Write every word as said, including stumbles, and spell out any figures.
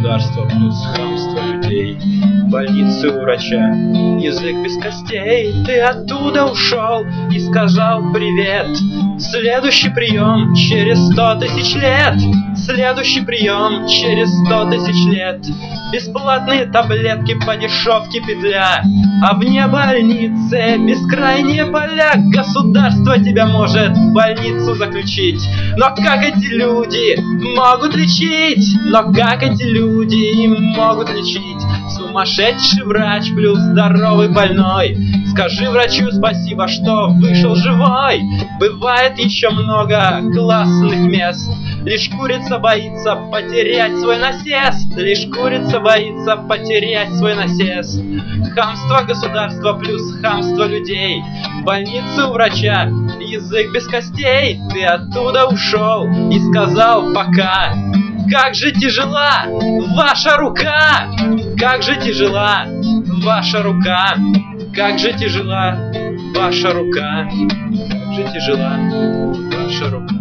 государство плюс хамство людей. В больнице у врача язык без костей. Ты оттуда ушел и сказал привет. Следующий прием через сто тысяч лет. Следующий прием через сто тысяч лет. Бесплатные таблетки по дешевке петля. А вне больницы бескрайние поля. Государство тебя может в больницу заключить. Но как эти люди могут лечить? Но как эти люди могут лечить? Сумасшедший врач плюс здоровый больной. Скажи врачу спасибо, что вышел живой. Бывает еще много классных мест. Лишь курица боится потерять свой насест. Лишь курица боится потерять свой насест. Хамство государства плюс хамство людей. В больнице у врача язык без костей. Ты оттуда ушел и сказал пока. Как же тяжела ваша рука! Как же тяжела ваша рука! Как же тяжела ваша рука! Как же тяжела ваша рука!